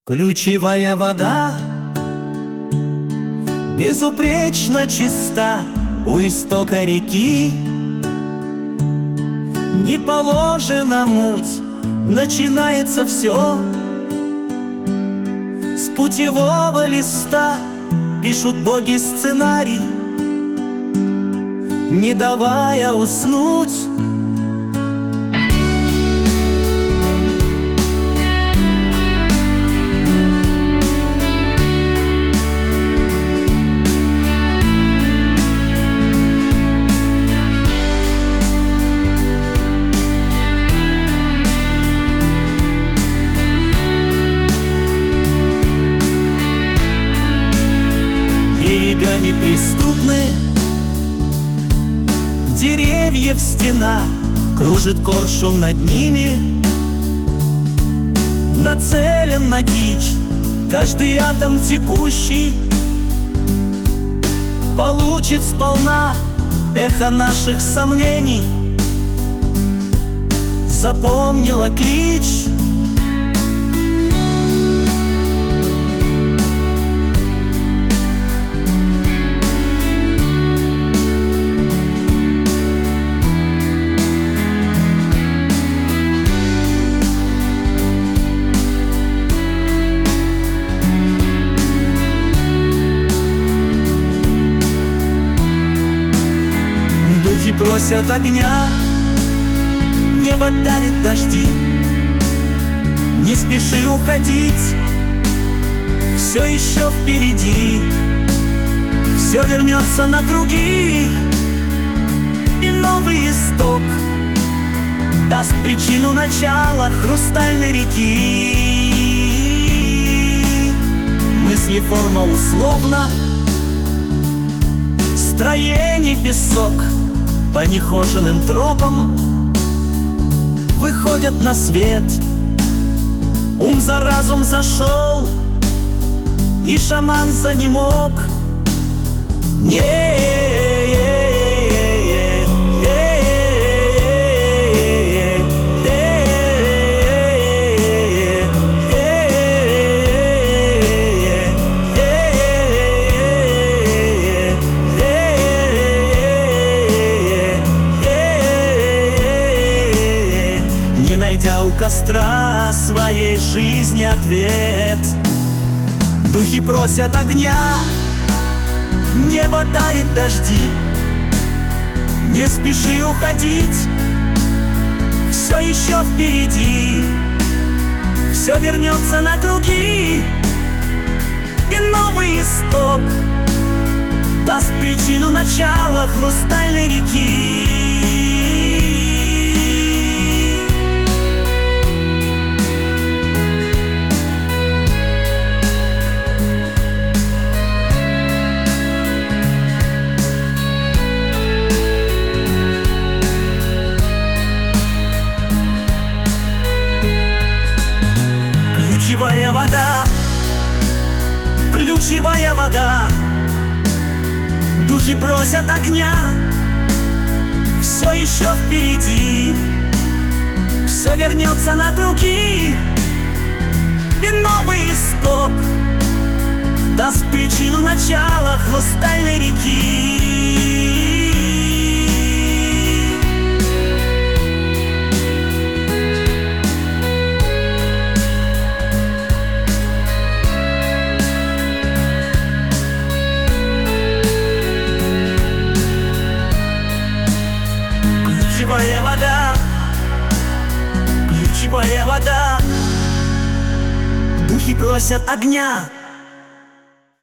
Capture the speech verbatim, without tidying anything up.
Ключевая вода безупречно чиста у истока реки. Не положено муть, начинается все с путевого листа. Пишут боги сценарий, не давая уснуть. Берегами преступны, деревьев стена, кружит коршун над ними, нацелен на дичь. Каждый атом текущий получит сполна эхо наших сомнений. Запомнила клич. Духи просят огня, небо дарит дожди. Не спеши уходить, все еще впереди. Все вернется на круги, и новый исток даст причину начала хрустальной реки. Мысли форма условна, строение песок. По нехоженным тропам выходят на свет. Ум за разум зашел, и шаман занемог. Не Не найдя у костра своей жизни ответ, духи просят огня, небо дарит дожди. Не спеши уходить, все еще впереди. Все вернется на круги, и новый исток даст причину начала хрустальной реки. Ключевая вода, ключевая вода. Духи просят огня, все еще впереди. Все вернется на круги, и новый исток даст причину начала хрустальной реки. Ключевая вода, ключевая вода. Духи просят огня,